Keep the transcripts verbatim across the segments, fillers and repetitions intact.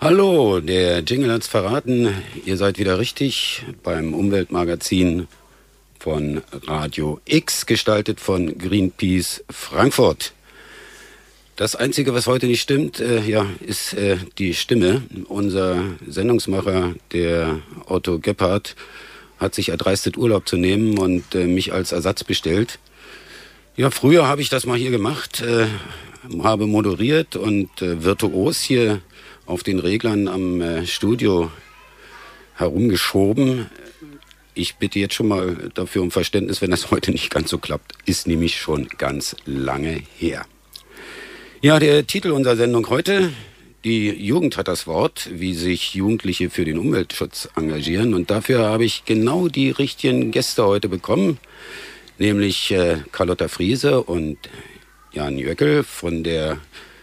Hallo, der Jingle hat's verraten. Ihr seid wieder richtig beim Umweltmagazin von Radio X, gestaltet von Greenpeace Frankfurt. Das Einzige, was heute nicht stimmt, äh, ja, ist äh, die Stimme. Unser Sendungsmacher, der Otto Gebhardt, hat sich erdreistet, Urlaub zu nehmen und äh, mich als Ersatz bestellt. Ja, früher habe ich das mal hier gemacht, äh, habe moderiert und äh, virtuos hier auf den Reglern am äh, Studio herumgeschoben. Ich bitte jetzt schon mal dafür um Verständnis, wenn das heute nicht ganz so klappt. Ist nämlich schon ganz lange her. Ja, der Titel unserer Sendung heute: Die Jugend hat das Wort, wie sich Jugendliche für den Umweltschutz engagieren. Und dafür habe ich genau die richtigen Gäste heute bekommen, nämlich äh, Carlotta Friese und Jan Jöckel von der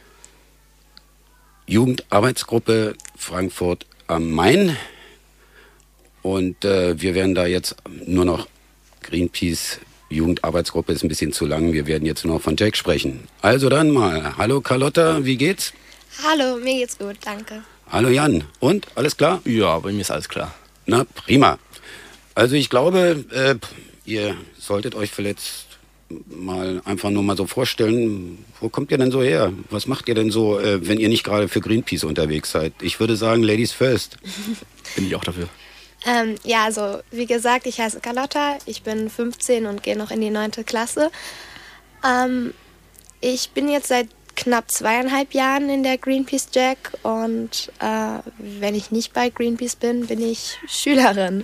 Jugendarbeitsgruppe Frankfurt am Main. Und äh, wir werden da jetzt nur noch Greenpeace Jugendarbeitsgruppe ist ein bisschen zu lang. Wir werden jetzt nur noch von Jack sprechen. Also dann mal. Hallo Carlotta, wie geht's? Hallo, mir geht's gut, danke. Hallo Jan. Und, alles klar? Ja, bei mir ist alles klar. Na, prima. Also ich glaube, äh, ihr solltet euch vielleicht mal einfach nur mal so vorstellen, wo kommt ihr denn so her? Was macht ihr denn so, äh, wenn ihr nicht gerade für Greenpeace unterwegs seid? Ich würde sagen, Ladies first. Bin ich auch dafür. Ähm, ja, also wie gesagt, ich heiße Carlotta, ich bin fünfzehn und gehe noch in die neunte Klasse. Ähm, ich bin jetzt seit knapp zweieinhalb Jahren in der Greenpeace Jack und äh, wenn ich nicht bei Greenpeace bin, bin ich Schülerin.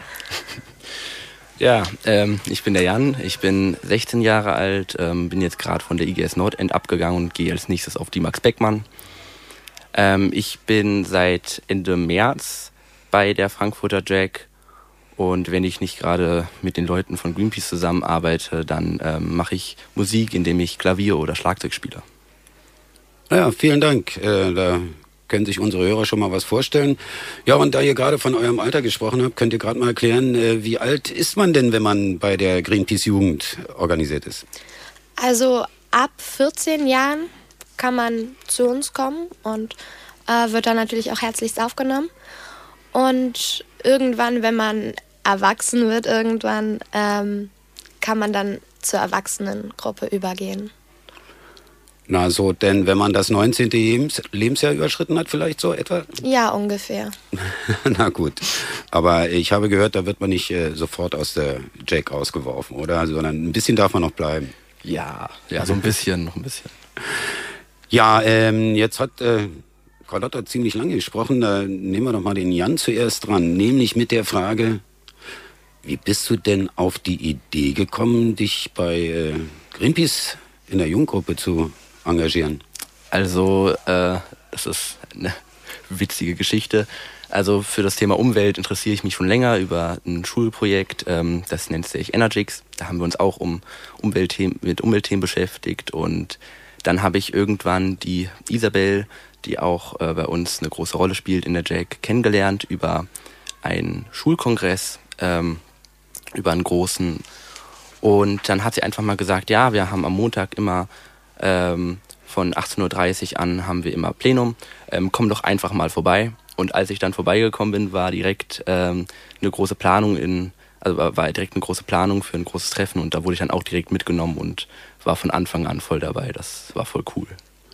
Ja, ähm, ich bin der Jan, ich bin sechzehn Jahre alt, ähm, bin jetzt gerade von der I G S Nordend abgegangen und gehe als nächstes auf die Max Beckmann. Ähm, ich bin seit Ende März bei der Frankfurter Jack und wenn ich nicht gerade mit den Leuten von Greenpeace zusammenarbeite, dann ähm, mache ich Musik, indem ich Klavier oder Schlagzeug spiele. Ja, vielen Dank. Äh, da können sich unsere Hörer schon mal was vorstellen. Ja, und da ihr gerade von eurem Alter gesprochen habt, könnt ihr gerade mal erklären, äh, wie alt ist man denn, wenn man bei der Greenpeace Jugend organisiert ist? Also ab vierzehn Jahren kann man zu uns kommen und äh, wird dann natürlich auch herzlichst aufgenommen. Und irgendwann, wenn man erwachsen wird, irgendwann ähm, kann man dann zur Erwachsenengruppe übergehen. Na so, denn wenn man das neunzehnte Lebens- Lebensjahr überschritten hat, vielleicht so etwa? Ja, ungefähr. Na gut, aber ich habe gehört, da wird man nicht äh, sofort aus der Jack rausgeworfen, oder? Sondern ein bisschen darf man noch bleiben. Ja, ja, so ein bisschen, noch ein bisschen. Ja, ähm, jetzt hat äh, Carlotta ziemlich lange gesprochen. Da nehmen wir doch mal den Jan zuerst dran, nämlich mit der Frage: Wie bist du denn auf die Idee gekommen, dich bei äh, Greenpeace in der Jugendgruppe zu engagieren? Also, äh, das ist eine witzige Geschichte. Also für das Thema Umwelt interessiere ich mich schon länger über ein Schulprojekt, ähm, das nennt sich Energix. Da haben wir uns auch um Umweltthemen, mit Umweltthemen beschäftigt und dann habe ich irgendwann die Isabel, die auch äh, bei uns eine große Rolle spielt in der Jack, kennengelernt über einen Schulkongress, ähm, über einen großen. Und dann hat sie einfach mal gesagt, ja, wir haben am Montag immer ähm, von achtzehn Uhr dreißig an haben wir immer Plenum, ähm, komm doch einfach mal vorbei. Und als ich dann vorbeigekommen bin, war direkt ähm, eine große Planung in, also war direkt eine große Planung für ein großes Treffen und da wurde ich dann auch direkt mitgenommen und war von Anfang an voll dabei. Das war voll cool.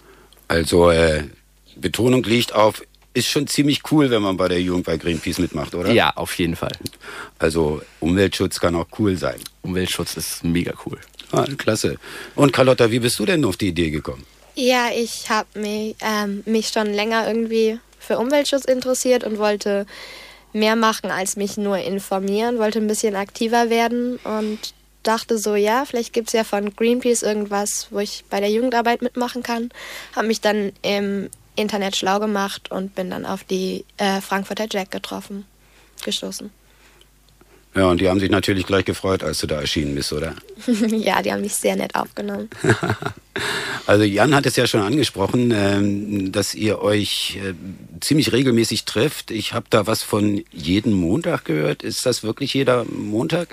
Also äh, Betonung liegt auf, ist schon ziemlich cool, wenn man bei der Jugend bei Greenpeace mitmacht, oder? Ja, auf jeden Fall. Also Umweltschutz kann auch cool sein. Umweltschutz ist mega cool. Ah, klasse. Und Carlotta, wie bist du denn auf die Idee gekommen? Ja, ich habe mich, ähm, mich schon länger irgendwie für Umweltschutz interessiert und wollte mehr machen als mich nur informieren, wollte ein bisschen aktiver werden und dachte so, ja, vielleicht gibt es ja von Greenpeace irgendwas, wo ich bei der Jugendarbeit mitmachen kann. Habe mich dann im Internet schlau gemacht und bin dann auf die äh, Frankfurter Jack getroffen, gestoßen. Ja, und die haben sich natürlich gleich gefreut, als du da erschienen bist, oder? Ja, die haben mich sehr nett aufgenommen. Also Jan hat es ja schon angesprochen, ähm, dass ihr euch äh, ziemlich regelmäßig trefft. Ich habe da was von jeden Montag gehört. Ist das wirklich jeder Montag?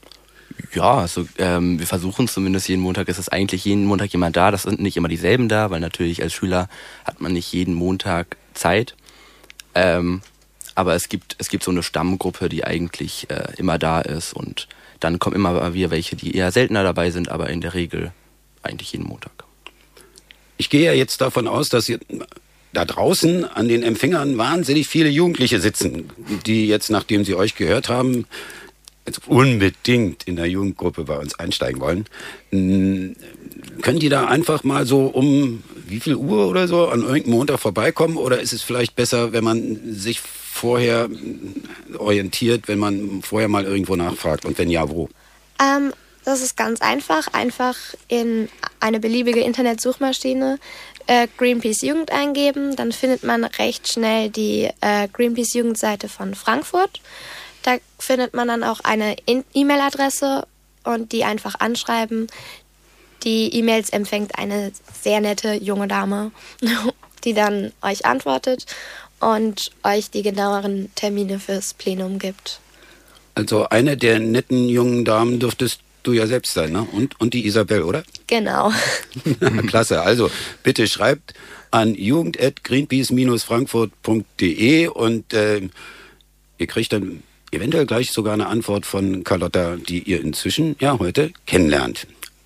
Ja, also ähm, wir versuchen zumindest jeden Montag, ist es eigentlich jeden Montag jemand da. Das sind nicht immer dieselben da, weil natürlich als Schüler hat man nicht jeden Montag Zeit. Ähm, aber es gibt, es gibt so eine Stammgruppe, die eigentlich äh, immer da ist und dann kommen immer wieder welche, die eher seltener dabei sind, aber in der Regel eigentlich jeden Montag. Ich gehe ja jetzt davon aus, dass ihr da draußen an den Empfängern wahnsinnig viele Jugendliche sitzen, die jetzt, nachdem sie euch gehört haben, jetzt unbedingt in der Jugendgruppe bei uns einsteigen wollen. Können die da einfach mal so um wie viel Uhr oder so an irgendeinem Montag vorbeikommen? Oder ist es vielleicht besser, wenn man sich vorher orientiert, wenn man vorher mal irgendwo nachfragt? Und wenn ja, wo? Ähm, das ist ganz einfach. Einfach in eine beliebige Internetsuchmaschine äh, Greenpeace Jugend eingeben. Dann findet man recht schnell die äh, Greenpeace Jugendseite von Frankfurt. Da findet man dann auch eine E-Mail-Adresse und die einfach anschreiben. Die E-Mails empfängt eine sehr nette junge Dame, die dann euch antwortet und euch die genaueren Termine fürs Plenum gibt. Also eine der netten jungen Damen dürftest du ja selbst sein, ne? Und, und die Isabel, oder? Genau. Klasse. Also bitte schreibt an jugend at greenpeace frankfurt punkt de und äh, ihr kriegt dann eventuell gleich sogar eine Antwort von Carlotta, die ihr inzwischen ja heute kennenlernt.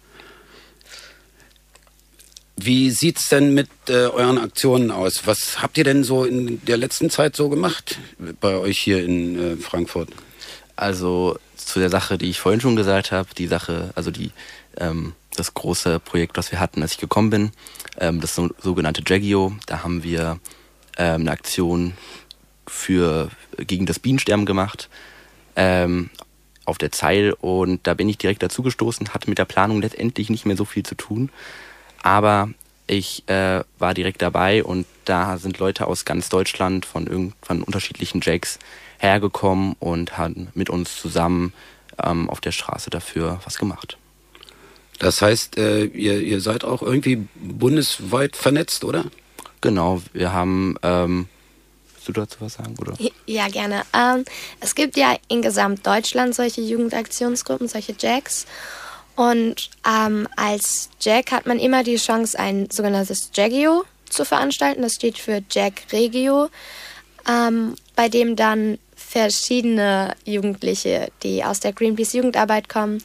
Wie sieht's denn mit äh, euren Aktionen aus? Was habt ihr denn so in der letzten Zeit so gemacht bei euch hier in äh, Frankfurt? Also zu der Sache, die ich vorhin schon gesagt habe, die Sache, also die ähm, das große Projekt, das wir hatten, als ich gekommen bin, ähm, das so, sogenannte Jaggio, da haben wir ähm, eine Aktion für gegen das Bienensterben gemacht ähm, auf der Zeil und da bin ich direkt dazu gestoßen, hatte mit der Planung letztendlich nicht mehr so viel zu tun. Aber ich äh, war direkt dabei und da sind Leute aus ganz Deutschland von, irgend, von unterschiedlichen Jacks hergekommen und haben mit uns zusammen ähm, auf der Straße dafür was gemacht. Das heißt, äh, ihr, ihr seid auch irgendwie bundesweit vernetzt, oder? Genau, wir haben... Ähm, willst du dazu was sagen, oder? Ja, gerne. Ähm, es gibt ja in Gesamtdeutschland solche Jugendaktionsgruppen, solche Jacks. Und ähm, als Jack hat man immer die Chance, ein sogenanntes Jaggio zu veranstalten. Das steht für Jack Regio, ähm, bei dem dann verschiedene Jugendliche, die aus der Greenpeace Jugendarbeit kommen,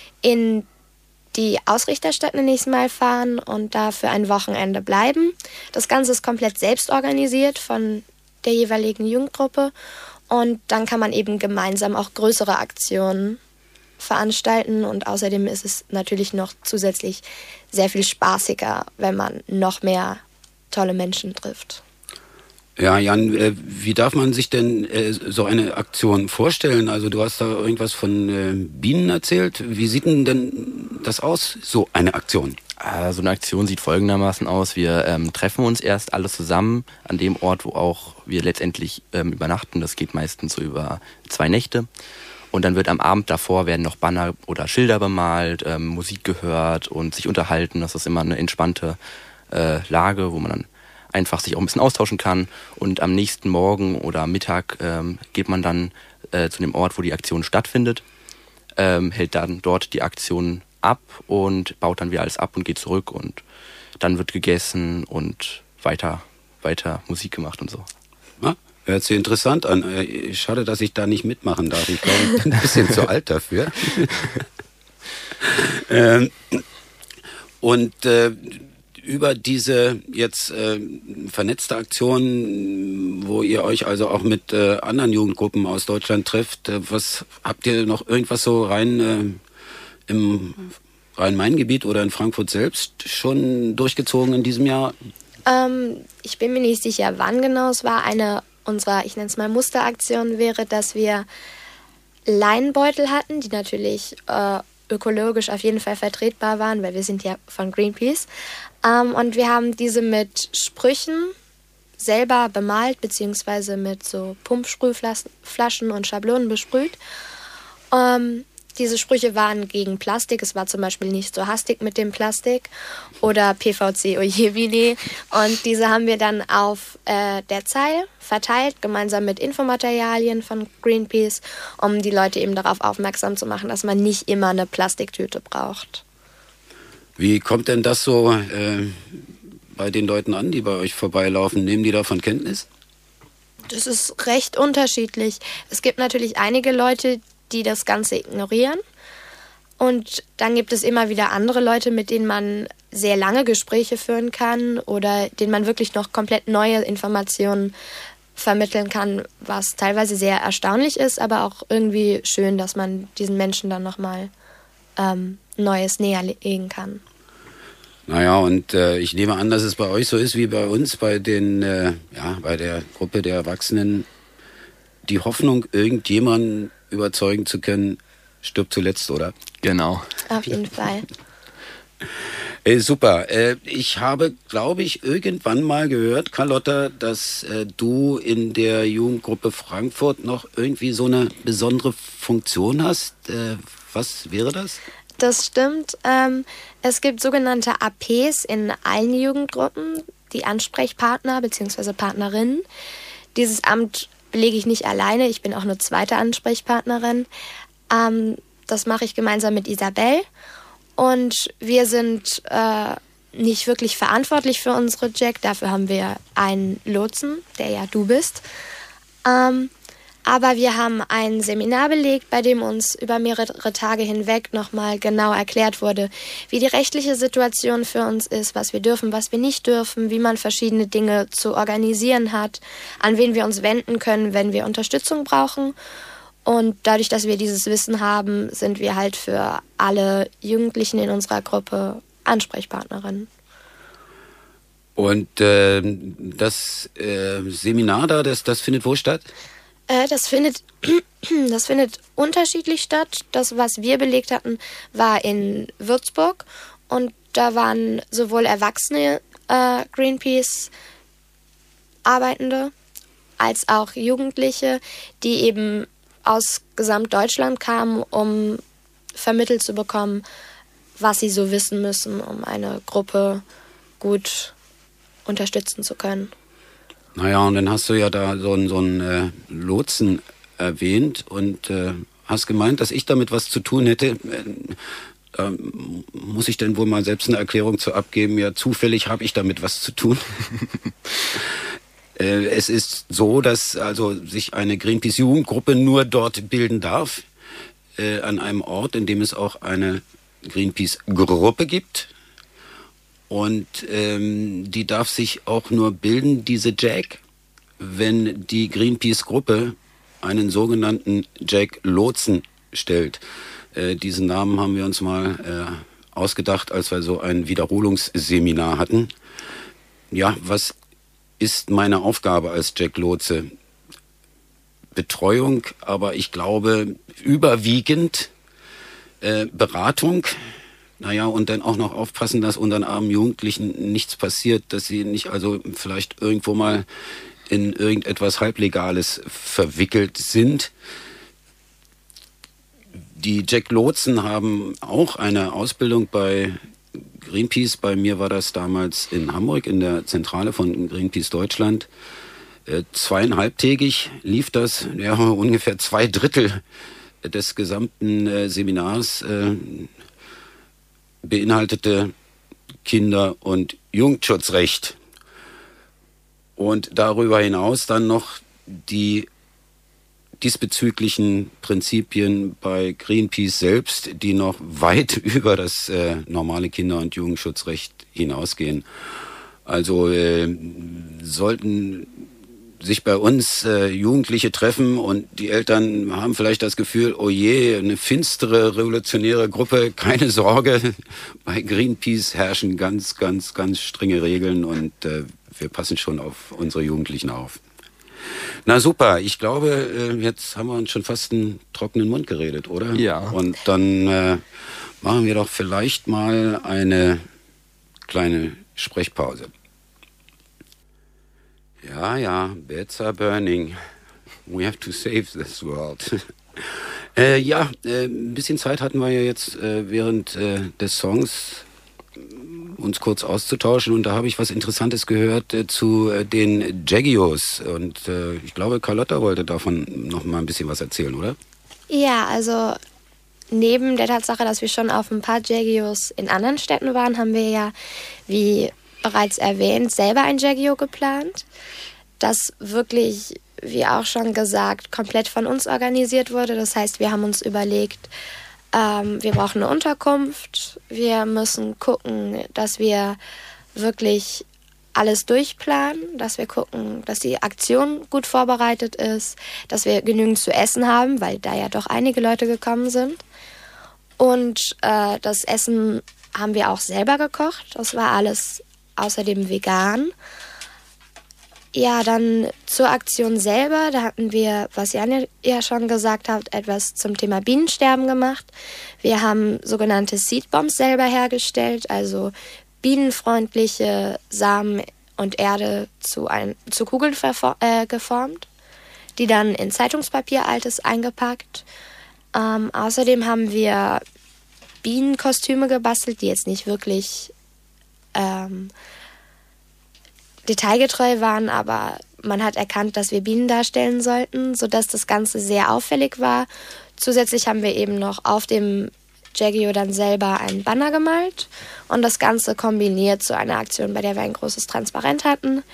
in die Ausrichterstadt nächstes Mal fahren und da für ein Wochenende bleiben. Das Ganze ist komplett selbst organisiert von der jeweiligen Jugendgruppe und dann kann man eben gemeinsam auch größere Aktionen veranstalten und außerdem ist es natürlich noch zusätzlich sehr viel spaßiger, wenn man noch mehr tolle Menschen trifft. Ja, Jan, äh, wie darf man sich denn äh, so eine Aktion vorstellen? Also du hast da irgendwas von äh, Bienen erzählt. Wie sieht denn, denn das aus, so eine Aktion? So eine Aktion sieht folgendermaßen aus. Wir ähm, treffen uns erst alle zusammen an dem Ort, wo auch wir letztendlich ähm, übernachten. Das geht meistens so über zwei Nächte. Und dann wird am Abend davor werden noch Banner oder Schilder bemalt, ähm, Musik gehört und sich unterhalten. Das ist immer eine entspannte äh, Lage, wo man dann einfach sich auch ein bisschen austauschen kann. Und am nächsten Morgen oder Mittag ähm, geht man dann äh, zu dem Ort, wo die Aktion stattfindet, ähm, hält dann dort die Aktion ab und baut dann wieder alles ab und geht zurück. Und dann wird gegessen und weiter, weiter Musik gemacht und so. Ja, hört sich interessant an. Schade, dass ich da nicht mitmachen darf. Ich glaube, ich bin ein bisschen zu alt dafür. ähm, und äh, über diese jetzt äh, vernetzte Aktion, wo ihr euch also auch mit äh, anderen Jugendgruppen aus Deutschland trefft, äh, was habt ihr noch irgendwas so rein äh, im Rhein-Main-Gebiet oder in Frankfurt selbst schon durchgezogen in diesem Jahr? Ähm, ich bin mir nicht sicher, wann genau es war. Eine unserer, ich nenne es mal Musteraktionen wäre, dass wir Leinenbeutel hatten, die natürlich äh, ökologisch auf jeden Fall vertretbar waren, weil wir sind ja von Greenpeace. Ähm, und wir haben diese mit Sprüchen selber bemalt, beziehungsweise mit so Pumpsprühflaschen und Schablonen besprüht. Ähm, diese Sprüche waren gegen Plastik. Es war zum Beispiel nicht so hastig mit dem Plastik oder P V C, ojebini. Und diese haben wir dann auf äh, der Zeil verteilt, gemeinsam mit Infomaterialien von Greenpeace, um die Leute eben darauf aufmerksam zu machen, dass man nicht immer eine Plastiktüte braucht. Wie kommt denn das so äh, bei den Leuten an, die bei euch vorbeilaufen? Nehmen die davon Kenntnis? Das ist recht unterschiedlich. Es gibt natürlich einige Leute, die das Ganze ignorieren. Und dann gibt es immer wieder andere Leute, mit denen man sehr lange Gespräche führen kann oder denen man wirklich noch komplett neue Informationen vermitteln kann, was teilweise sehr erstaunlich ist, aber auch irgendwie schön, dass man diesen Menschen dann nochmal ähm, Neues näherlegen kann. Naja, und äh, ich nehme an, dass es bei euch so ist wie bei uns, bei den, äh, ja, bei der Gruppe der Erwachsenen. Die Hoffnung, irgendjemanden überzeugen zu können, stirbt zuletzt, oder? Genau. Auf jeden Fall. Äh, super. Äh, ich habe, glaube ich, irgendwann mal gehört, Carlotta, dass äh, du in der Jugendgruppe Frankfurt noch irgendwie so eine besondere Funktion hast. Äh, was wäre das? Das stimmt. Ähm, es gibt sogenannte A Ps in allen Jugendgruppen, die Ansprechpartner bzw. Partnerinnen. Dieses Amt belege ich nicht alleine, ich bin auch nur zweite Ansprechpartnerin. Ähm, das mache ich gemeinsam mit Isabel. Und wir sind äh, nicht wirklich verantwortlich für unsere Jack. Dafür haben wir einen Lotsen, der ja du bist. Ähm, aber wir haben ein Seminar belegt, bei dem uns über mehrere Tage hinweg nochmal genau erklärt wurde, wie die rechtliche Situation für uns ist, was wir dürfen, was wir nicht dürfen, wie man verschiedene Dinge zu organisieren hat, an wen wir uns wenden können, wenn wir Unterstützung brauchen. Und dadurch, dass wir dieses Wissen haben, sind wir halt für alle Jugendlichen in unserer Gruppe Ansprechpartnerinnen. Und äh, das äh, Seminar da, das, das findet wo statt? Äh, das findet, das findet unterschiedlich statt. Das, was wir belegt hatten, war in Würzburg. Und da waren sowohl erwachsene äh, Greenpeace-Arbeitende als auch Jugendliche, die eben aus Gesamtdeutschland kamen, um vermittelt zu bekommen, was sie so wissen müssen, um eine Gruppe gut unterstützen zu können. Naja, und dann hast du ja da so einen, so einen äh, Lotsen erwähnt und äh, hast gemeint, dass ich damit was zu tun hätte. Äh, äh, muss ich denn wohl mal selbst eine Erklärung zu abgeben? Ja, zufällig habe ich damit was zu tun. Es ist so, dass also sich eine Greenpeace-Jugendgruppe nur dort bilden darf, äh, an einem Ort, in dem es auch eine Greenpeace-Gruppe gibt. Und ähm, die darf sich auch nur bilden, diese Jack, wenn die Greenpeace-Gruppe einen sogenannten Jack-Lotsen stellt. Äh, diesen Namen haben wir uns mal äh, ausgedacht, als wir so ein Wiederholungsseminar hatten. Ja, was ist meine Aufgabe als Jack Lotse? Betreuung, aber ich glaube überwiegend äh, Beratung. Naja, und dann auch noch aufpassen, dass unseren armen Jugendlichen nichts passiert, dass sie nicht also vielleicht irgendwo mal in irgendetwas Halblegales verwickelt sind. Die Jack Lotsen haben auch eine Ausbildung bei Greenpeace. Bei mir war das damals in Hamburg in der Zentrale von Greenpeace Deutschland. Äh, zweieinhalbtägig lief das, ja, ungefähr zwei Drittel des gesamten äh, Seminars äh, beinhaltete Kinder- und Jugendschutzrecht. Und darüber hinaus dann noch die diesbezüglichen Prinzipien bei Greenpeace selbst, die noch weit über das äh, normale Kinder- und Jugendschutzrecht hinausgehen. Also äh, sollten sich bei uns äh, Jugendliche treffen und die Eltern haben vielleicht das Gefühl, oh je, eine finstere, revolutionäre Gruppe, keine Sorge, bei Greenpeace herrschen ganz, ganz, ganz strenge Regeln und äh, wir passen schon auf unsere Jugendlichen auf. Na super, ich glaube, jetzt haben wir uns schon fast einen trockenen Mund geredet, oder? Ja. Und dann äh, machen wir doch vielleicht mal eine kleine Sprechpause. Ja, ja, beds are burning. We have to save this world. äh, ja, äh, ein bisschen Zeit hatten wir ja jetzt äh, während äh, des Songs uns kurz auszutauschen und da habe ich was Interessantes gehört äh, zu äh, den Jaggios und äh, ich glaube, Carlotta wollte davon noch mal ein bisschen was erzählen, oder? Ja, also neben der Tatsache, dass wir schon auf ein paar Jaggios in anderen Städten waren, haben wir ja, wie bereits erwähnt, selber ein Jaggio geplant, das wirklich wie auch schon gesagt, komplett von uns organisiert wurde. Das heißt, wir haben uns überlegt, ähm, wir brauchen eine Unterkunft, wir müssen gucken, dass wir wirklich alles durchplanen, dass wir gucken, dass die Aktion gut vorbereitet ist, dass wir genügend zu essen haben, weil da ja doch einige Leute gekommen sind. Und äh, das Essen haben wir auch selber gekocht. Das war alles außerdem vegan. Ja, dann zur Aktion selber. Da hatten wir, was Jan ja schon gesagt hat, etwas zum Thema Bienensterben gemacht. Wir haben sogenannte Seedbombs selber hergestellt, also bienenfreundliche Samen und Erde zu, ein, zu Kugeln verfor- äh, geformt, die dann in Zeitungspapier altes eingepackt. Ähm, außerdem haben wir Bienenkostüme gebastelt, die jetzt nicht wirklich ähm, detailgetreu waren, aber man hat erkannt, dass wir Bienen darstellen sollten, sodass das Ganze sehr auffällig war. Zusätzlich haben wir eben noch auf dem Jaggio dann selber einen Banner gemalt und das Ganze kombiniert zu einer Aktion, bei der wir ein großes Transparent hatten,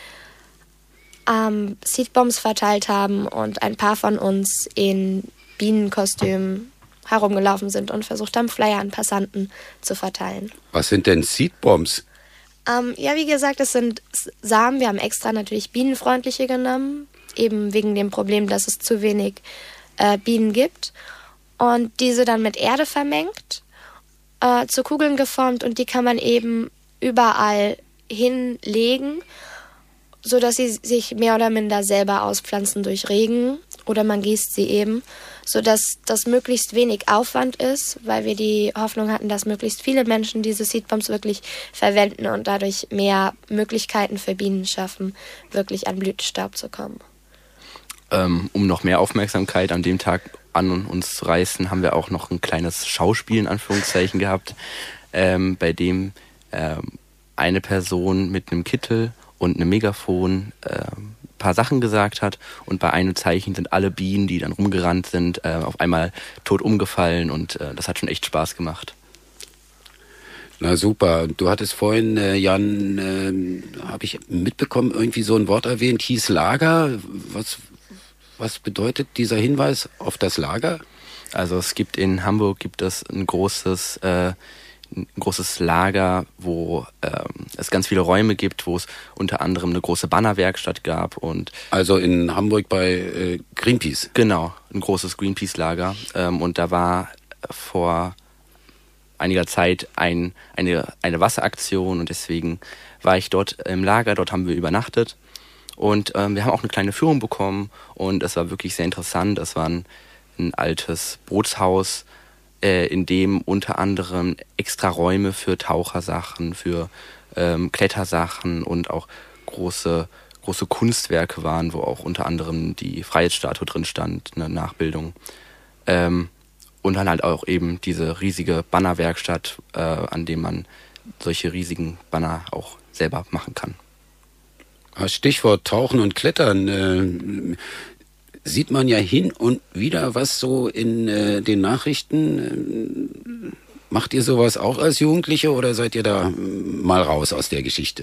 ähm, Seedbombs verteilt haben und ein paar von uns in Bienenkostümen herumgelaufen sind und versucht haben, Flyer an Passanten zu verteilen. Was sind denn Seedbombs? Ähm, ja, wie gesagt, es sind Samen. Wir haben extra natürlich bienenfreundliche genommen, eben wegen dem Problem, dass es zu wenig äh, Bienen gibt. Und diese dann mit Erde vermengt, äh, zu Kugeln geformt und die kann man eben überall hinlegen, sodass sie sich mehr oder minder selber auspflanzen durch Regen oder man gießt sie eben, sodass das möglichst wenig Aufwand ist, weil wir die Hoffnung hatten, dass möglichst viele Menschen diese Seedbombs wirklich verwenden und dadurch mehr Möglichkeiten für Bienen schaffen, wirklich an Blütenstaub zu kommen. Ähm, um noch mehr Aufmerksamkeit an dem Tag an uns zu reißen, haben wir auch noch ein kleines Schauspiel in Anführungszeichen gehabt, ähm, bei dem ähm, eine Person mit einem Kittel und einem Megafon äh, ein paar Sachen gesagt hat und bei einem Zeichen sind alle Bienen, die dann rumgerannt sind, äh, auf einmal tot umgefallen und äh, das hat schon echt Spaß gemacht. Na super. Du hattest vorhin, äh, Jan, äh, habe ich mitbekommen, irgendwie so ein Wort erwähnt, hieß Lager. Was, was bedeutet dieser Hinweis auf das Lager? Also es gibt in Hamburg gibt es ein großes äh, ein großes Lager, wo ähm, es ganz viele Räume gibt, wo es unter anderem eine große Bannerwerkstatt gab und also in Hamburg bei äh, Greenpeace. Genau, ein großes Greenpeace-Lager ähm, und da war vor einiger Zeit ein, eine eine Wasseraktion und deswegen war ich dort im Lager. Dort haben wir übernachtet und ähm, wir haben auch eine kleine Führung bekommen und es war wirklich sehr interessant. Es war ein, ein altes Bootshaus, in dem unter anderem extra Räume für Tauchersachen, für ähm, Klettersachen und auch große große Kunstwerke waren, wo auch unter anderem die Freiheitsstatue drin stand, eine Nachbildung. Ähm, und dann halt auch eben diese riesige Bannerwerkstatt, äh, an dem man solche riesigen Banner auch selber machen kann. Stichwort Tauchen und Klettern. Äh, sieht man ja hin und wieder was so in äh, den Nachrichten. Macht ihr sowas auch als Jugendliche oder seid ihr da mal raus aus der Geschichte?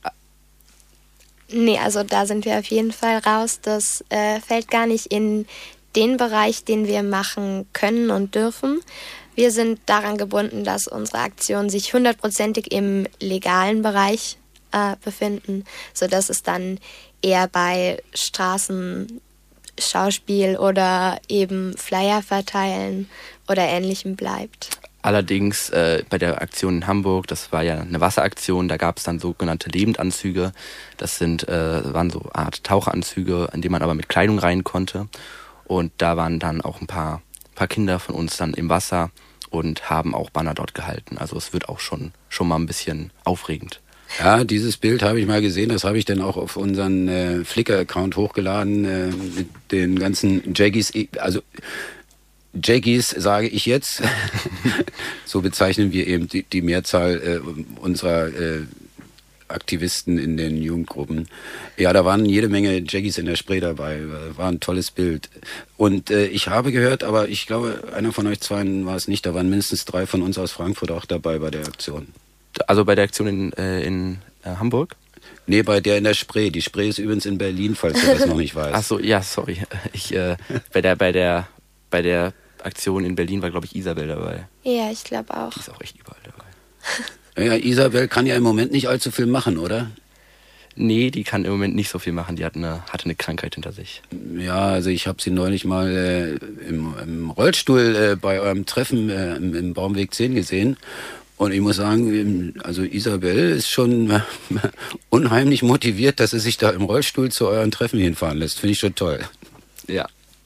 Nee, also da sind wir auf jeden Fall raus. Das äh, fällt gar nicht in den Bereich, den wir machen können und dürfen. Wir sind daran gebunden, dass unsere Aktionen sich hundertprozentig im legalen Bereich äh, befinden, sodass es dann eher bei Straßen Schauspiel oder eben Flyer verteilen oder Ähnlichem bleibt. Allerdings äh, bei der Aktion in Hamburg, das war ja eine Wasseraktion, da gab es dann sogenannte Lebendanzüge. Das sind äh, waren so eine Art Taucheranzüge, in die man aber mit Kleidung rein konnte. Und da waren dann auch ein paar, paar Kinder von uns dann im Wasser und haben auch Banner dort gehalten. Also es wird auch schon, schon mal ein bisschen aufregend. Ja, dieses Bild habe ich mal gesehen, das habe ich dann auch auf unseren äh, Flickr-Account hochgeladen äh, mit den ganzen Jaggies, also Jaggies sage ich jetzt, so bezeichnen wir eben die, die Mehrzahl äh, unserer äh, Aktivisten in den Jugendgruppen. Ja, da waren jede Menge Jaggies in der Spree dabei, war ein tolles Bild. Und äh, ich habe gehört, aber ich glaube, einer von euch zwei war es nicht, da waren mindestens drei von uns aus Frankfurt auch dabei bei der Aktion. Also bei der Aktion in, äh, in äh, Hamburg? Nee, bei der in der Spree. Die Spree ist übrigens in Berlin, falls du das noch nicht weißt. Ach so, ja, sorry. Ich, äh, bei der, bei der, bei der Aktion in Berlin war, glaube ich, Isabel dabei. Ja, ich glaube auch. Die ist auch echt überall dabei. Ja, Isabel kann ja im Moment nicht allzu viel machen, oder? Nee, die kann im Moment nicht so viel machen. Die hat eine, hatte eine Krankheit hinter sich. Ja, also ich habe sie neulich mal äh, im, im Rollstuhl äh, bei eurem Treffen äh, im, im Baumweg zehn gesehen. Und ich muss sagen, also Isabel ist schon äh, unheimlich motiviert, dass sie sich da im Rollstuhl zu euren Treffen hinfahren lässt. Finde ich schon toll. Ja.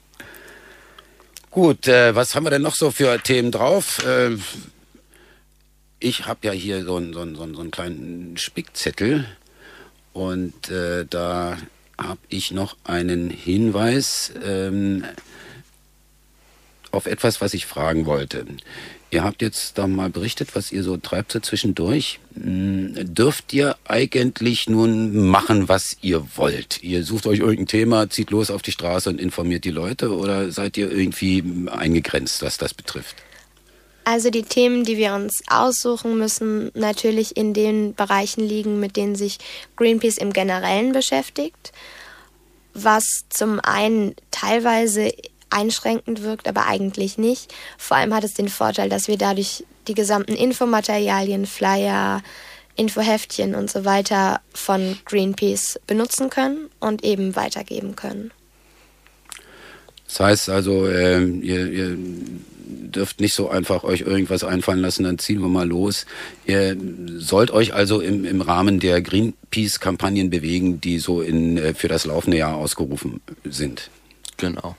Gut, äh, was haben wir denn noch so für Themen drauf? Äh, ich habe ja hier so einen, so einen, so einen kleinen Spickzettel. Und äh, da habe ich noch einen Hinweis ähm, auf etwas, was ich fragen wollte. Ihr habt jetzt da mal berichtet, was ihr so treibt so zwischendurch. Hm, dürft ihr eigentlich nun machen, was ihr wollt? Ihr sucht euch irgendein Thema, zieht los auf die Straße und informiert die Leute, oder seid ihr irgendwie eingegrenzt, was das betrifft? Also die Themen, die wir uns aussuchen, müssen natürlich in den Bereichen liegen, mit denen sich Greenpeace im Generellen beschäftigt, was zum einen teilweise einschränkend wirkt, aber eigentlich nicht. Vor allem hat es den Vorteil, dass wir dadurch die gesamten Infomaterialien, Flyer, Infoheftchen und so weiter von Greenpeace benutzen können und eben weitergeben können. Das heißt also, äh, ihr, ihr dürft nicht so einfach euch irgendwas einfallen lassen, dann ziehen wir mal los. Ihr sollt euch also im, im Rahmen der Greenpeace-Kampagnen bewegen, die so in, äh, für das laufende Jahr ausgerufen sind. Genau.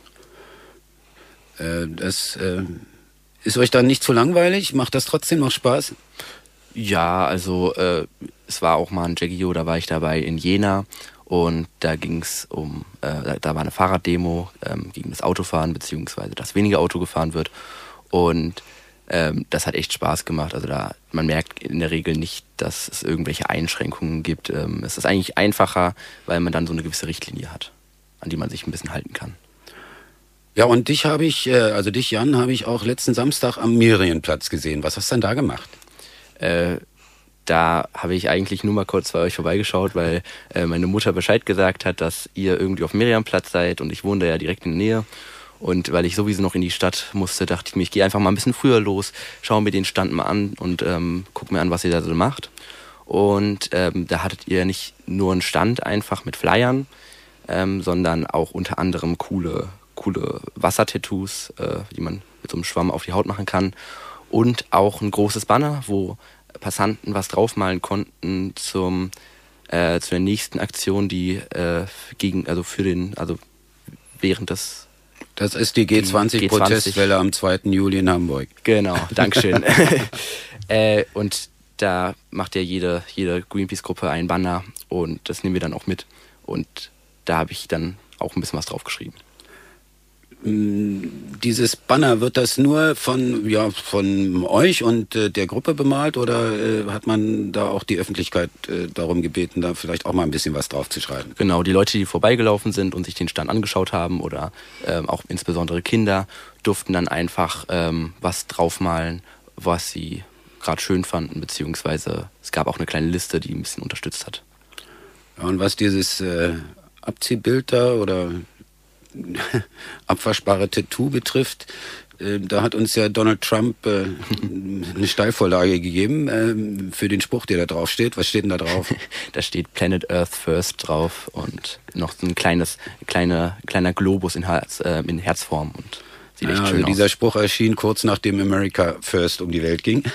Äh, das äh, ist euch dann nicht zu langweilig? Macht das trotzdem noch Spaß? Ja, also äh, es war auch mal ein Jaggio, da war ich dabei in Jena. Und da ging es um, äh, da war eine Fahrraddemo ähm, gegen das Autofahren, beziehungsweise dass weniger Auto gefahren wird. Und ähm, das hat echt Spaß gemacht. Also da, man merkt in der Regel nicht, dass es irgendwelche Einschränkungen gibt. Ähm, es ist eigentlich einfacher, weil man dann so eine gewisse Richtlinie hat, an die man sich ein bisschen halten kann. Ja, und dich habe ich, äh, also dich, Jan, habe ich auch letzten Samstag am Merienplatz gesehen. Was hast du denn da gemacht? Äh, Da habe ich eigentlich nur mal kurz bei euch vorbeigeschaut, weil äh, meine Mutter Bescheid gesagt hat, dass ihr irgendwie auf dem Meriamplatz seid und ich wohne da ja direkt in der Nähe. Und weil ich sowieso noch in die Stadt musste, dachte ich mir, ich gehe einfach mal ein bisschen früher los, schaue mir den Stand mal an und ähm, gucke mir an, was ihr da so macht. Und ähm, da hattet ihr nicht nur einen Stand einfach mit Flyern, ähm, sondern auch unter anderem coole, coole Wassertattoos, äh, die man mit so einem Schwamm auf die Haut machen kann. Und auch ein großes Banner, wo Passanten was draufmalen konnten zum äh, zu der nächsten Aktion, die äh, gegen also für den also während des Das ist die G zwanzig Protestwelle am zweiten Juli in Hamburg. Genau, Dankeschön. äh, und da macht ja jede jede Greenpeace-Gruppe einen Banner und das nehmen wir dann auch mit und da habe ich dann auch ein bisschen was draufgeschrieben. Dieses Banner, wird das nur von, ja, von euch und äh, der Gruppe bemalt oder äh, hat man da auch die Öffentlichkeit äh, darum gebeten, da vielleicht auch mal ein bisschen was drauf zu schreiben? Genau, die Leute, die vorbeigelaufen sind und sich den Stand angeschaut haben oder ähm, auch insbesondere Kinder, durften dann einfach ähm, was draufmalen, was sie gerade schön fanden, beziehungsweise es gab auch eine kleine Liste, die ein bisschen unterstützt hat. Ja, und was dieses äh, Abziehbild da oder abwaschbare Tattoo betrifft, äh, da hat uns ja Donald Trump äh, eine Steilvorlage gegeben äh, für den Spruch, der da drauf steht. Was steht denn da drauf? Da steht Planet Earth First drauf und noch so ein kleines, kleine, kleiner Globus in, Herz, äh, in Herzform und sieht echt ja, schön also aus. Dieser Spruch erschien kurz nachdem America First um die Welt ging.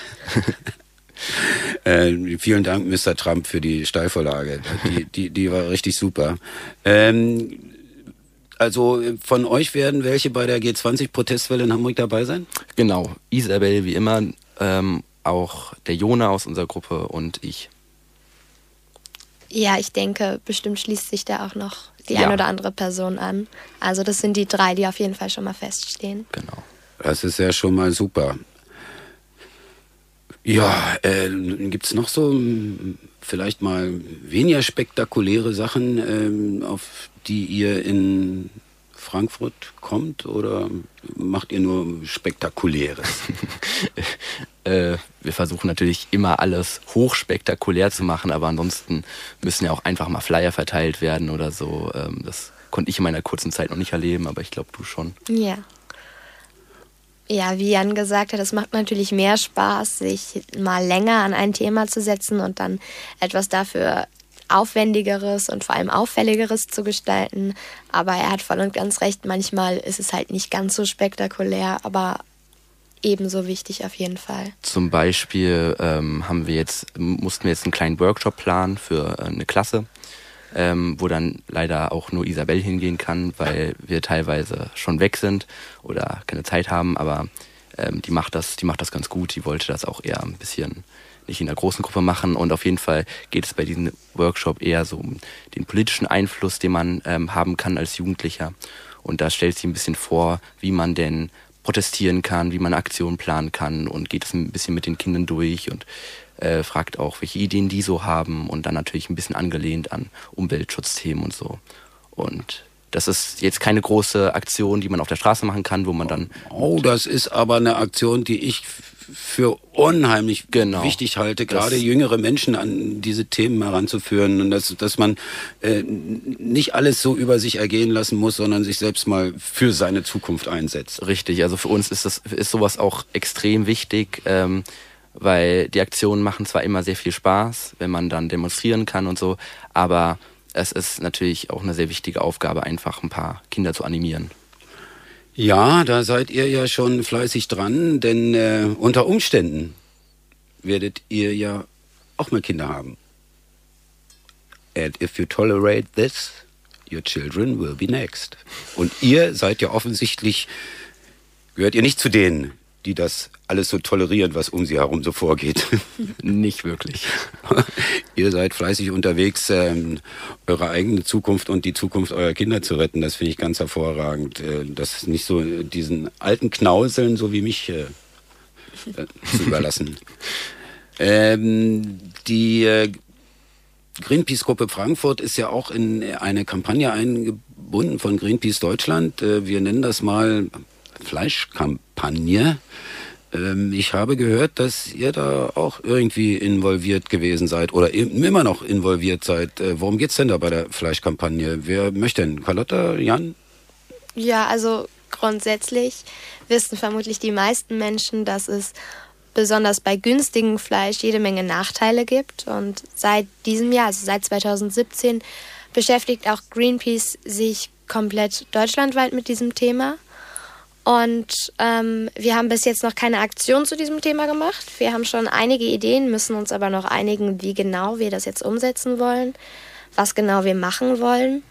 äh, vielen Dank, Mister Trump, für die Steilvorlage. Die, die, die war richtig super. Ähm, Also von euch werden welche bei der G zwanzig Protestwelle in Hamburg dabei sein? Genau, Isabel wie immer, ähm, auch der Jona aus unserer Gruppe und ich. Ja, ich denke, bestimmt schließt sich da auch noch die Ja. ein oder andere Person an. Also das sind die drei, die auf jeden Fall schon mal feststehen. Genau. Das ist ja schon mal super. Ja, äh, gibt's noch so m, vielleicht mal weniger spektakuläre Sachen, ähm, auf die ihr in Frankfurt kommt oder macht ihr nur Spektakuläres? äh, wir versuchen natürlich immer alles hochspektakulär zu machen, aber ansonsten müssen ja auch einfach mal Flyer verteilt werden oder so. Ähm, das konnte ich in meiner kurzen Zeit noch nicht erleben, aber ich glaube, du schon. Ja. Ja, wie Jan gesagt hat, es macht natürlich mehr Spaß, sich mal länger an ein Thema zu setzen und dann etwas dafür Aufwendigeres und vor allem Auffälligeres zu gestalten. Aber er hat voll und ganz recht, manchmal ist es halt nicht ganz so spektakulär, aber ebenso wichtig auf jeden Fall. Zum Beispiel ähm, haben wir jetzt, mussten wir jetzt einen kleinen Workshop planen für äh, eine Klasse, ähm, wo dann leider auch nur Isabel hingehen kann, weil wir teilweise schon weg sind oder keine Zeit haben, aber ähm, die macht das, die macht das ganz gut. Die wollte das auch eher ein bisschen nicht in einer großen Gruppe machen, und auf jeden Fall geht es bei diesem Workshop eher so um den politischen Einfluss, den man ähm, haben kann als Jugendlicher, und da stellt sie ein bisschen vor, wie man denn protestieren kann, wie man Aktionen planen kann, und geht es ein bisschen mit den Kindern durch und äh, fragt auch, welche Ideen die so haben, und dann natürlich ein bisschen angelehnt an Umweltschutzthemen und so. Und das ist jetzt keine große Aktion, die man auf der Straße machen kann, wo man dann... Oh, das ist aber eine Aktion, die ich für unheimlich genau. wichtig halte, gerade das jüngere Menschen an diese Themen heranzuführen, und dass, dass man äh, nicht alles so über sich ergehen lassen muss, sondern sich selbst mal für seine Zukunft einsetzt. Richtig, also für uns ist das ist sowas auch extrem wichtig, ähm, weil die Aktionen machen zwar immer sehr viel Spaß, wenn man dann demonstrieren kann und so, aber es ist natürlich auch eine sehr wichtige Aufgabe, einfach ein paar Kinder zu animieren. Ja, da seid ihr ja schon fleißig dran, denn äh, unter Umständen werdet ihr ja auch mal Kinder haben. And if you tolerate this, your children will be next. Und ihr seid ja offensichtlich, gehört ihr nicht zu denen, die das alles so tolerieren, was um sie herum so vorgeht. Nicht wirklich. Ihr seid fleißig unterwegs, ähm, eure eigene Zukunft und die Zukunft eurer Kinder zu retten. Das finde ich ganz hervorragend. Äh, das nicht so diesen alten Knauseln, so wie mich, äh, äh, zu überlassen. ähm, die äh, Greenpeace-Gruppe Frankfurt ist ja auch in eine Kampagne eingebunden von Greenpeace Deutschland. Äh, wir nennen das mal Fleischkampagne. Ähm, ich habe gehört, dass ihr da auch irgendwie involviert gewesen seid oder immer noch involviert seid. Äh, worum geht's denn da bei der Fleischkampagne? Wer möchte denn? Carlotta, Jan? Ja, also grundsätzlich wissen vermutlich die meisten Menschen, dass es besonders bei günstigem Fleisch jede Menge Nachteile gibt. Und seit diesem Jahr, also seit zweitausendsiebzehn, beschäftigt auch Greenpeace sich komplett deutschlandweit mit diesem Thema. Und ähm, wir haben bis jetzt noch keine Aktion zu diesem Thema gemacht. Wir haben schon einige Ideen, müssen uns aber noch einigen, wie genau wir das jetzt umsetzen wollen, was genau wir machen wollen.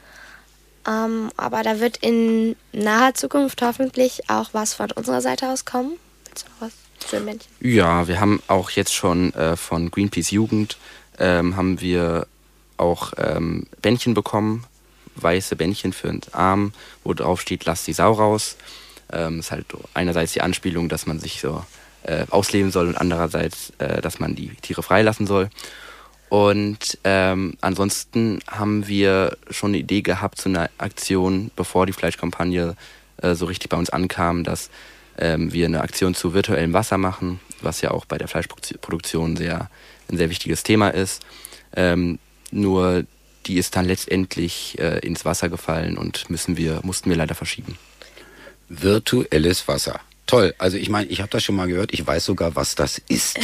Ähm, aber da wird in naher Zukunft hoffentlich auch was von unserer Seite aus kommen. Willst du noch was zu den Männchen? Ja, wir haben auch jetzt schon äh, von Greenpeace Jugend ähm, haben wir auch ähm, Bändchen bekommen, weiße Bändchen für den Arm, wo drauf steht, lass die Sau raus. Ähm, ist halt einerseits die Anspielung, dass man sich so äh, ausleben soll, und andererseits, äh, dass man die Tiere freilassen soll. Und ähm, ansonsten haben wir schon eine Idee gehabt zu einer Aktion, bevor die Fleischkampagne äh, so richtig bei uns ankam, dass ähm, wir eine Aktion zu virtuellem Wasser machen, was ja auch bei der Fleischproduktion sehr, ein sehr wichtiges Thema ist. Ähm, nur die ist dann letztendlich äh, ins Wasser gefallen und müssen wir, mussten wir leider verschieben. Virtuelles Wasser. Toll. Also ich meine, ich habe das schon mal gehört. Ich weiß sogar, was das ist.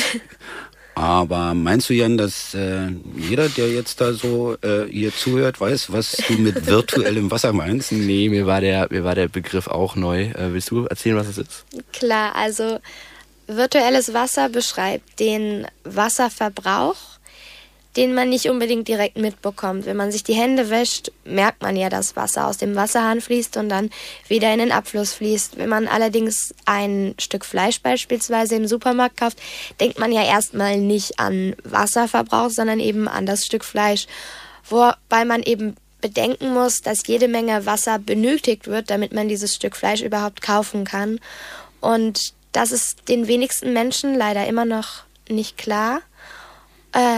Aber meinst du, Jan, dass äh, jeder, der jetzt da so äh, hier zuhört, weiß, was du mit virtuellem Wasser meinst? Nee, mir war der, mir war der Begriff auch neu. Äh, willst du erzählen, was es ist? Klar, also virtuelles Wasser beschreibt den Wasserverbrauch, den man nicht unbedingt direkt mitbekommt. Wenn man sich die Hände wäscht, merkt man ja, dass Wasser aus dem Wasserhahn fließt und dann wieder in den Abfluss fließt. Wenn man allerdings ein Stück Fleisch beispielsweise im Supermarkt kauft, denkt man ja erstmal nicht an Wasserverbrauch, sondern eben an das Stück Fleisch. Wobei man eben bedenken muss, dass jede Menge Wasser benötigt wird, damit man dieses Stück Fleisch überhaupt kaufen kann. Und das ist den wenigsten Menschen leider immer noch nicht klar. Äh,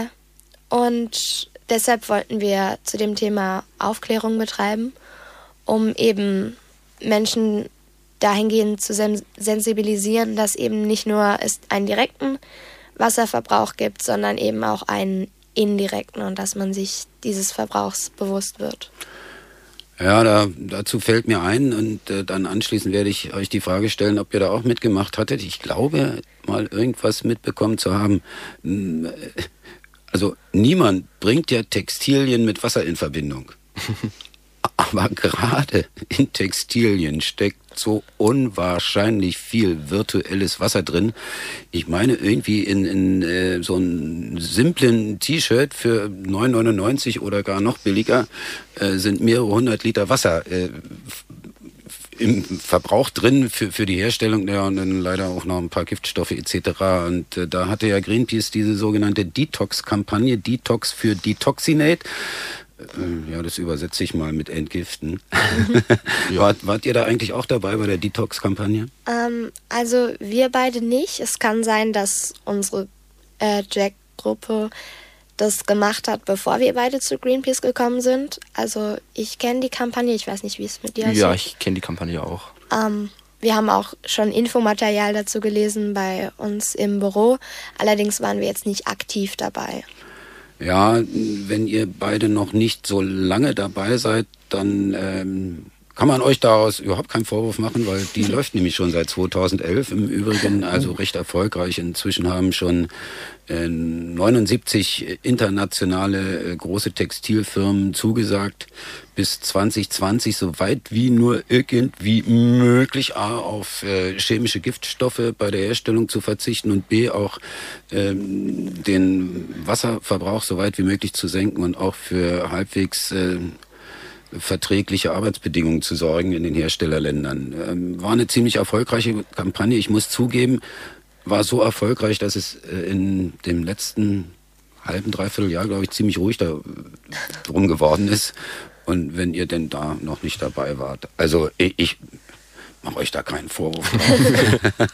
Und deshalb wollten wir zu dem Thema Aufklärung betreiben, um eben Menschen dahingehend zu sensibilisieren, dass eben nicht nur es einen direkten Wasserverbrauch gibt, sondern eben auch einen indirekten und dass man sich dieses Verbrauchs bewusst wird. Ja, da, dazu fällt mir ein und äh, dann anschließend werde ich euch die Frage stellen, ob ihr da auch mitgemacht hattet. Ich glaube, mal irgendwas mitbekommen zu haben. Also niemand bringt ja Textilien mit Wasser in Verbindung. Aber gerade in Textilien steckt so unwahrscheinlich viel virtuelles Wasser drin. Ich meine, irgendwie in, in äh, so einem simplen T-Shirt für neun neunundneunzig oder gar noch billiger äh, sind mehrere hundert Liter Wasser äh, im Verbrauch drin für, für die Herstellung, ja, und dann leider auch noch ein paar Giftstoffe et cetera. Und äh, da hatte ja Greenpeace diese sogenannte Detox-Kampagne, Detox für Detoxinate. Ja, das übersetze ich mal mit Entgiften. Ja. Wart, wart ihr da eigentlich auch dabei bei der Detox-Kampagne? Ähm, also wir beide nicht. Es kann sein, dass unsere äh, Jack-Gruppe das gemacht hat, bevor wir beide zu Greenpeace gekommen sind. Also ich kenne die Kampagne, ich weiß nicht, wie es mit dir aussieht. Ja, ich kenne die Kampagne auch. Ähm, wir haben auch schon Infomaterial dazu gelesen bei uns im Büro. Allerdings waren wir jetzt nicht aktiv dabei. Ja, wenn ihr beide noch nicht so lange dabei seid, dann ähm, kann man euch daraus überhaupt keinen Vorwurf machen, weil die läuft nämlich schon seit zweitausendelf im Übrigen, also recht erfolgreich. Inzwischen haben schon äh, neunundsiebzig internationale äh, große Textilfirmen zugesagt, bis zwanzig zwanzig so weit wie nur irgendwie möglich A, auf äh, chemische Giftstoffe bei der Herstellung zu verzichten und B, auch ähm, den Wasserverbrauch so weit wie möglich zu senken und auch für halbwegs äh, verträgliche Arbeitsbedingungen zu sorgen in den Herstellerländern. Ähm, war eine ziemlich erfolgreiche Kampagne. Ich muss zugeben, war so erfolgreich, dass es äh, in dem letzten halben, dreiviertel Jahr, glaube ich, ziemlich ruhig da drum geworden ist. Und wenn ihr denn da noch nicht dabei wart. Also ich, ich mache euch da keinen Vorwurf drauf.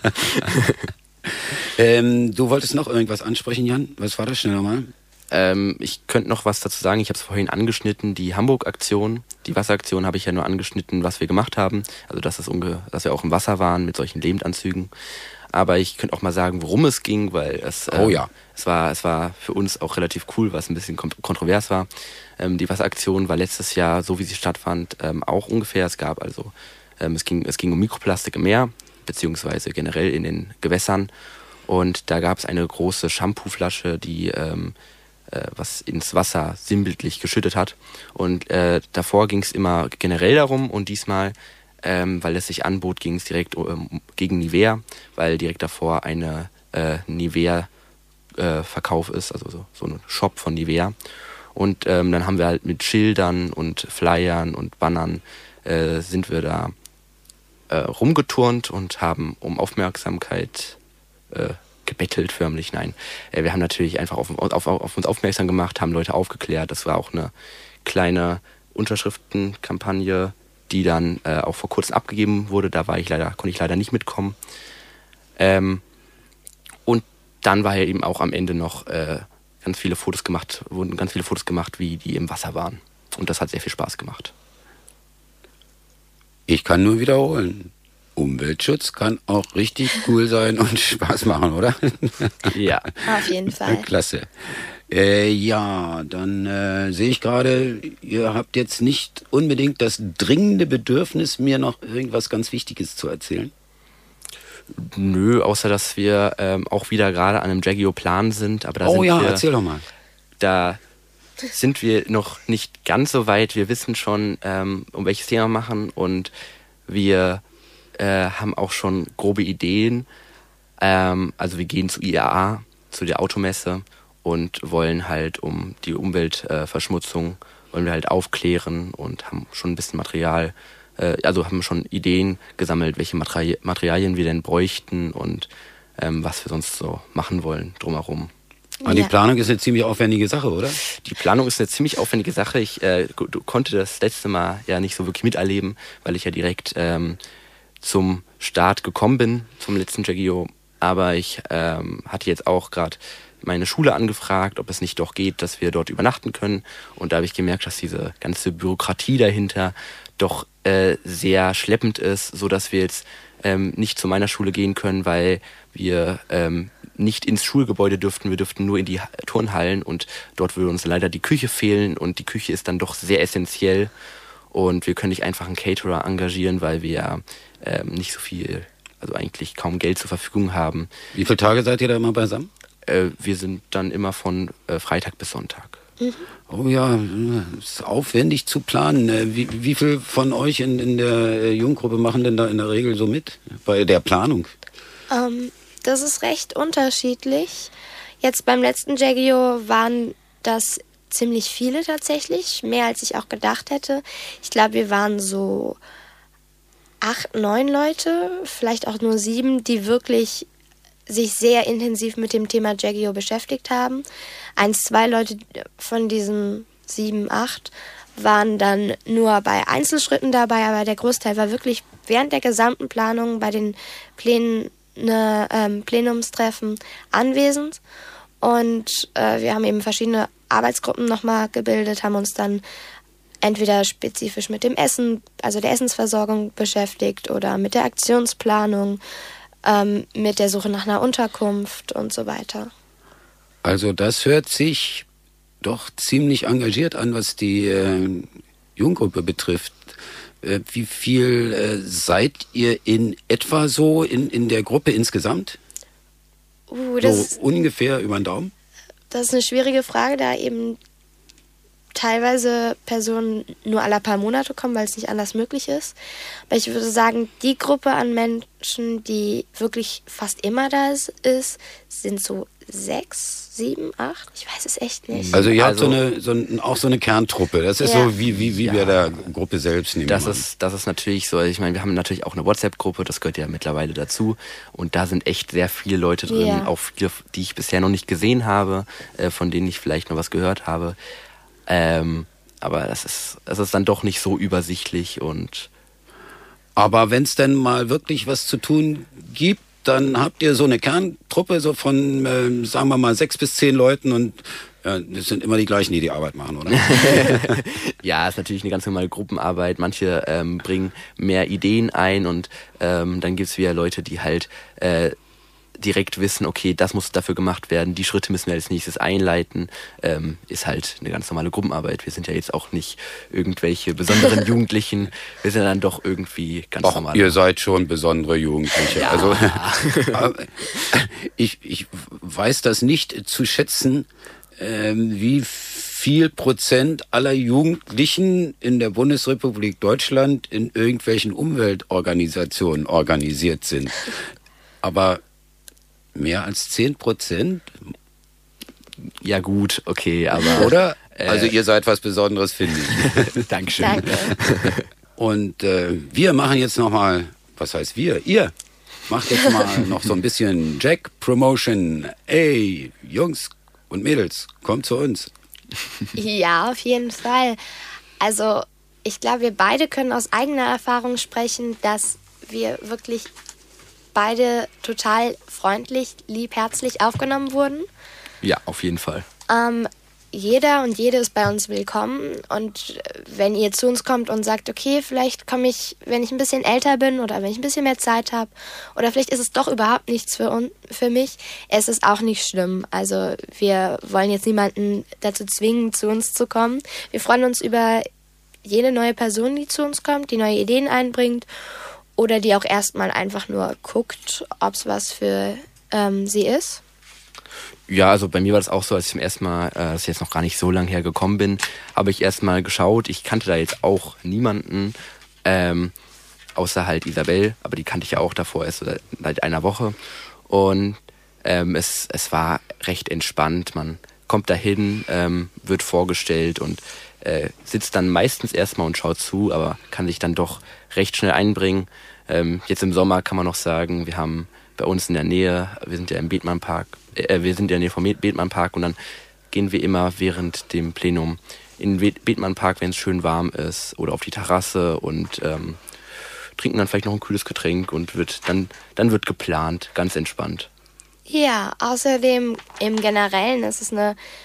ähm, du wolltest noch irgendwas ansprechen, Jan? Was war das? Schnell nochmal. Ähm, ich könnte noch was dazu sagen. Ich habe es vorhin angeschnitten, die Hamburg-Aktion. Die Wasseraktion habe ich ja nur angeschnitten, was wir gemacht haben. Also dass, es unge- dass wir auch im Wasser waren mit solchen Lebendanzügen. Aber ich könnte auch mal sagen, worum es ging, weil es, ähm, oh ja. es, war, es war für uns auch relativ cool, weil es ein bisschen kont- kontrovers war. Ähm, die Wasseraktion war letztes Jahr, so wie sie stattfand, ähm, auch ungefähr. Es gab also, ähm, es, ging, es ging um Mikroplastik im Meer, beziehungsweise generell in den Gewässern. Und da gab es eine große Shampooflasche, die ähm, äh, was ins Wasser sinnbildlich geschüttet hat. Und äh, davor ging es immer generell darum und diesmal, ähm, weil es sich anbot, ging es direkt ähm, gegen Nivea, weil direkt davor eine äh, Nivea-Verkauf äh, ist, also so, so ein Shop von Nivea. Und ähm, dann haben wir halt mit Schildern und Flyern und Bannern äh, sind wir da äh, rumgeturnt und haben um Aufmerksamkeit äh, gebettelt, förmlich, nein. Äh, wir haben natürlich einfach auf, auf, auf uns aufmerksam gemacht, haben Leute aufgeklärt. Das war auch eine kleine Unterschriftenkampagne, die dann äh, auch vor kurzem abgegeben wurde. Da war ich leider, konnte ich leider nicht mitkommen. Ähm, und dann war ja eben auch am Ende noch äh, ganz viele Fotos gemacht, wurden ganz viele Fotos gemacht, wie die im Wasser waren. Und das hat sehr viel Spaß gemacht. Ich kann nur wiederholen. Umweltschutz kann auch richtig cool sein und Spaß machen, oder? Ja. Auf jeden Fall. Klasse. Äh, ja, dann äh, sehe ich gerade, ihr habt jetzt nicht unbedingt das dringende Bedürfnis, mir noch irgendwas ganz Wichtiges zu erzählen. Nö, außer dass wir ähm, auch wieder gerade an einem Jaggio-Plan sind. Aber da oh sind ja, wir, erzähl doch mal. Da sind wir noch nicht ganz so weit. Wir wissen schon, ähm, um welches Thema wir machen und wir äh, haben auch schon grobe Ideen. Ähm, also wir gehen zu I A A, zu der Automesse und wollen halt um die Umweltverschmutzung, äh, wollen wir halt aufklären und haben schon ein bisschen Material, äh, also haben schon Ideen gesammelt, welche Materi- Materialien wir denn bräuchten und ähm, was wir sonst so machen wollen drumherum. Und die Planung ist eine ziemlich aufwendige Sache, oder? Die Planung ist eine ziemlich aufwendige Sache. Ich äh, konnte das letzte Mal ja nicht so wirklich miterleben, weil ich ja direkt ähm, zum Start gekommen bin, zum letzten Jaggio. Aber ich ähm, hatte jetzt auch gerade meine Schule angefragt, ob es nicht doch geht, dass wir dort übernachten können. Und da habe ich gemerkt, dass diese ganze Bürokratie dahinter doch äh, sehr schleppend ist, sodass wir jetzt ähm, nicht zu meiner Schule gehen können, weil wir ähm, nicht ins Schulgebäude dürften. Wir dürften nur in die Turnhallen und dort würde uns leider die Küche fehlen und die Küche ist dann doch sehr essentiell und wir können nicht einfach einen Caterer engagieren, weil wir ähm, nicht so viel, also eigentlich kaum Geld zur Verfügung haben. Wie viele Tage seid ihr da immer beisammen? Äh, wir sind dann immer von äh, Freitag bis Sonntag. Mhm. Oh ja, ist aufwendig zu planen. Wie, wie viel von euch in, in der Jugendgruppe machen denn da in der Regel so mit bei der Planung? Ähm, das ist recht unterschiedlich. Jetzt beim letzten Jaggio waren das ziemlich viele tatsächlich, mehr als ich auch gedacht hätte. Ich glaube, wir waren so acht, neun Leute, vielleicht auch nur sieben, die wirklich sich sehr intensiv mit dem Thema Jaggio beschäftigt haben. Eins, zwei Leute von diesen sieben, acht waren dann nur bei Einzelschritten dabei, aber der Großteil war wirklich während der gesamten Planung bei den Plänen, ne, ähm, Plenumstreffen anwesend. Und äh, wir haben eben verschiedene Arbeitsgruppen nochmal gebildet, haben uns dann entweder spezifisch mit dem Essen, also der Essensversorgung beschäftigt oder mit der Aktionsplanung, ähm, mit der Suche nach einer Unterkunft und so weiter. Also das hört sich doch ziemlich engagiert an, was die äh, Jugendgruppe betrifft. Äh, wie viel äh, seid ihr in etwa so in, in der Gruppe insgesamt? Uh, das, so ungefähr über den Daumen? Das ist eine schwierige Frage, da eben teilweise Personen nur alle paar Monate kommen, weil es nicht anders möglich ist. Aber ich würde sagen, die Gruppe an Menschen, die wirklich fast immer da ist, ist sind so sechs, sieben, acht. Ich weiß es echt nicht. Also ihr also, habt so eine, so ein, auch so eine Kerntruppe. Das ist ja. so wie, wie, wie ja. bei der Gruppe selbst. Nehmen Das ist, das ist natürlich so. Ich meine, wir haben natürlich auch eine WhatsApp-Gruppe, das gehört ja mittlerweile dazu. Und da sind echt sehr viele Leute drin, ja. auch viele, die ich bisher noch nicht gesehen habe, äh, von denen ich vielleicht noch was gehört habe. Ähm, aber das ist, das ist dann doch nicht so übersichtlich und. Aber wenn es denn mal wirklich was zu tun gibt, dann habt ihr so eine Kerntruppe so von, äh, sagen wir mal, sechs bis zehn Leuten und äh, das sind immer die gleichen, die die Arbeit machen, oder? Ja, ist natürlich eine ganz normale Gruppenarbeit. Manche ähm, bringen mehr Ideen ein und ähm, dann gibt's wieder Leute, die halt äh, direkt wissen, okay, das muss dafür gemacht werden, die Schritte müssen wir als nächstes einleiten, ähm, ist halt eine ganz normale Gruppenarbeit. Wir sind ja jetzt auch nicht irgendwelche besonderen Jugendlichen, wir sind dann doch irgendwie ganz Och, normal. ihr seid schon besondere Jugendliche. Ja. Also ich, ich weiß das nicht zu schätzen, ähm, wie viel Prozent aller Jugendlichen in der Bundesrepublik Deutschland in irgendwelchen Umweltorganisationen organisiert sind. Aber mehr als zehn Prozent? Ja gut, okay, aber... Oder? Äh, also ihr seid was Besonderes, finde ich. Dankeschön. Danke. Und äh, wir machen jetzt nochmal, was heißt wir? Ihr macht jetzt mal noch so ein bisschen Jack-Promotion. Ey, Jungs und Mädels, kommt zu uns. Ja, auf jeden Fall. Also ich glaube, wir beide können aus eigener Erfahrung sprechen, dass wir wirklich beide total freundlich, lieb, herzlich aufgenommen wurden. Ja, auf jeden Fall. Ähm, jeder und jede ist bei uns willkommen. Und wenn ihr zu uns kommt und sagt, okay, vielleicht komme ich, wenn ich ein bisschen älter bin oder wenn ich ein bisschen mehr Zeit habe oder vielleicht ist es doch überhaupt nichts für, un- für mich, es ist auch nicht schlimm. Also wir wollen jetzt niemanden dazu zwingen, zu uns zu kommen. Wir freuen uns über jede neue Person, die zu uns kommt, die neue Ideen einbringt. Oder die auch erstmal einfach nur guckt, ob es was für ähm, sie ist? Ja, also bei mir war das auch so, als ich zum ersten Mal, äh, als ich jetzt noch gar nicht so lange her gekommen bin, habe ich erstmal geschaut. Ich kannte da jetzt auch niemanden, ähm, außer halt Isabel, aber die kannte ich ja auch davor erst seit einer Woche. Und ähm, es, es war recht entspannt. Man kommt dahin, ähm, wird vorgestellt und äh, sitzt dann meistens erstmal und schaut zu, aber kann sich dann doch recht schnell einbringen. Ähm, jetzt im Sommer kann man noch sagen, wir haben bei uns in der Nähe, wir sind ja im Bethmann-Park, äh, wir sind in der Nähe vom Bethmann-Park und dann gehen wir immer während dem Plenum in den Bethmann-Park, wenn es schön warm ist, oder auf die Terrasse und ähm, trinken dann vielleicht noch ein kühles Getränk und wird dann, dann wird geplant, ganz entspannt. Ja, außerdem im Generellen ist es eine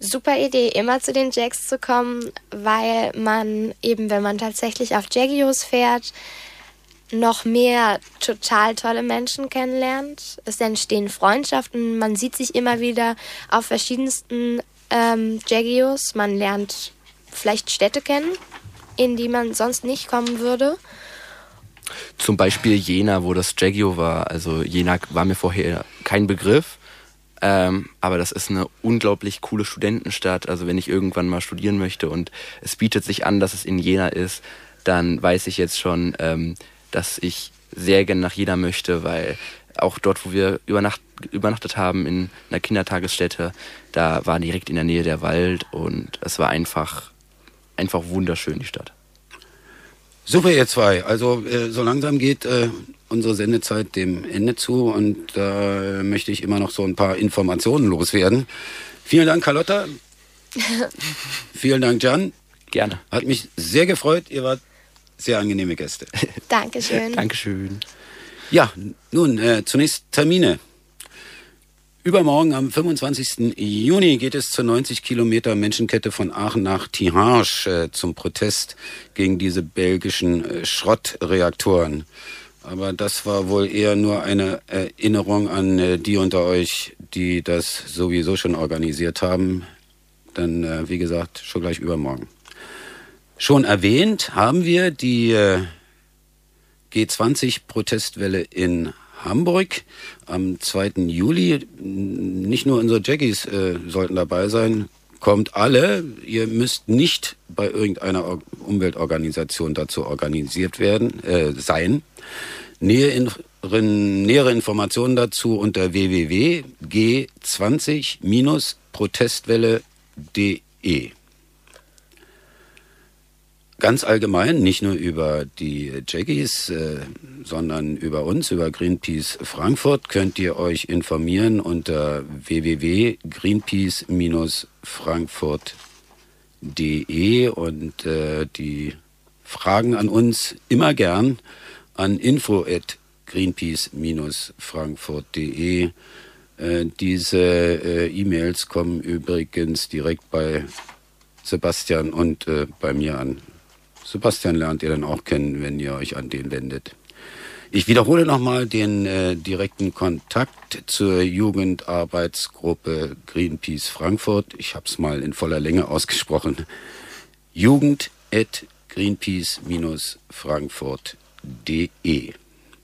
super Idee, immer zu den Jags zu kommen, weil man eben, wenn man tatsächlich auf Jaggios fährt, noch mehr total tolle Menschen kennenlernt. Es entstehen Freundschaften, man sieht sich immer wieder auf verschiedensten ähm, Jaggios. Man lernt vielleicht Städte kennen, in die man sonst nicht kommen würde. Zum Beispiel Jena, wo das Jaggio war. Also Jena war mir vorher kein Begriff. Ähm, aber das ist eine unglaublich coole Studentenstadt. Also wenn ich irgendwann mal studieren möchte und es bietet sich an, dass es in Jena ist, dann weiß ich jetzt schon, ähm, dass ich sehr gerne nach Jena möchte, weil auch dort, wo wir übernacht, übernachtet haben in einer Kindertagesstätte, da war direkt in der Nähe der Wald und es war einfach, einfach wunderschön, die Stadt. Super, ihr zwei. Also äh, so langsam geht äh, unsere Sendezeit dem Ende zu und da äh, möchte ich immer noch so ein paar Informationen loswerden. Vielen Dank, Carlotta. Vielen Dank, Jan. Gerne. Hat mich sehr gefreut. Ihr wart sehr angenehme Gäste. Dankeschön. Dankeschön. Ja, nun äh, zunächst Termine. Übermorgen am fünfundzwanzigsten Juni geht es zur neunzig Kilometer Menschenkette von Aachen nach Tihange äh, zum Protest gegen diese belgischen äh, Schrottreaktoren. Aber das war wohl eher nur eine Erinnerung an äh, die unter euch, die das sowieso schon organisiert haben. Dann, äh, wie gesagt, schon gleich übermorgen. Schon erwähnt haben wir die äh, G zwanzig Protestwelle in Hamburg am zweiten Juli. Nicht nur unsere Jaggies äh, sollten dabei sein. Kommt alle. Ihr müsst nicht bei irgendeiner Or- Umweltorganisation dazu organisiert werden, äh, sein. Nähe in, in, nähere Informationen dazu unter w w w punkt g zwanzig Protestwelle punkt d e. Ganz allgemein, nicht nur über die Jaggies, äh, sondern über uns, über Greenpeace Frankfurt, könnt ihr euch informieren unter w w w punkt greenpeace frankfurt punkt d e und äh, die Fragen an uns immer gern an info at greenpeace frankfurt punkt d e. Äh, diese äh, E-Mails kommen übrigens direkt bei Sebastian und äh, bei mir an. Sebastian lernt ihr dann auch kennen, wenn ihr euch an den wendet. Ich wiederhole nochmal den äh, direkten Kontakt zur Jugendarbeitsgruppe Greenpeace Frankfurt. Ich habe es mal in voller Länge ausgesprochen. jugend at greenpeace frankfurt punkt d e.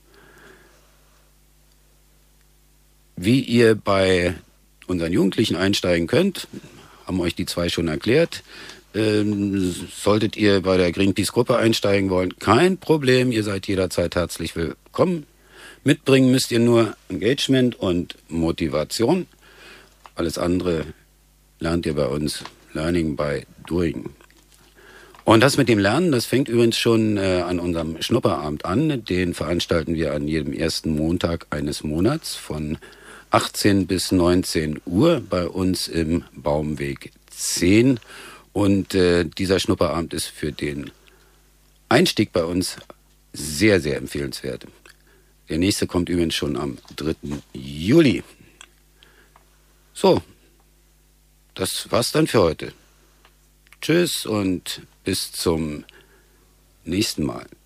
Wie ihr bei unseren Jugendlichen einsteigen könnt, haben euch die zwei schon erklärt. Ähm, solltet ihr bei der Greenpeace-Gruppe einsteigen wollen, kein Problem, ihr seid jederzeit herzlich willkommen. Mitbringen müsst ihr nur Engagement und Motivation. Alles andere lernt ihr bei uns. Learning by Doing. Und das mit dem Lernen, das fängt übrigens schon äh, an unserem Schnupperabend an. Den veranstalten wir an jedem ersten Montag eines Monats von achtzehn bis neunzehn Uhr bei uns im Baumweg zehn. Und äh, dieser Schnupperabend ist für den Einstieg bei uns sehr, sehr empfehlenswert. Der nächste kommt übrigens schon am dritten Juli. So, das war's dann für heute. Tschüss und bis zum nächsten Mal.